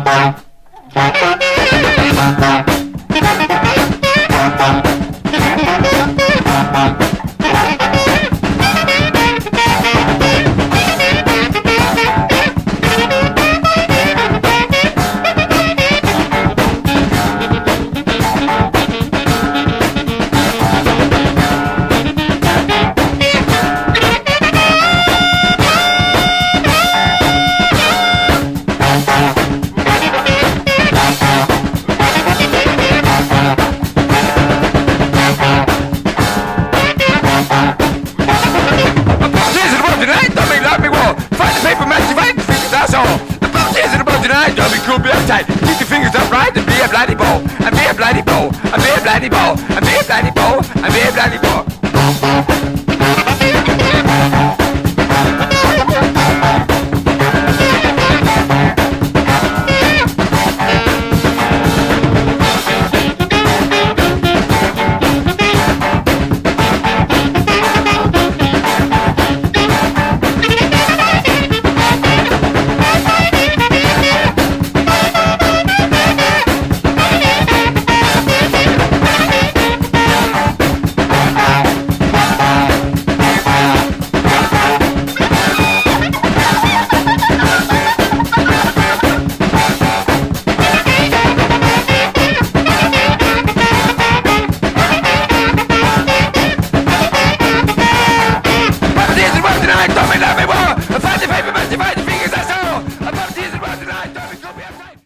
Don't be cool, be uptight. Keep your fingers upright and be a bloody ball. And be a bloody ball. And be a bloody ball. And be a bloody ball. And be a bloody ball.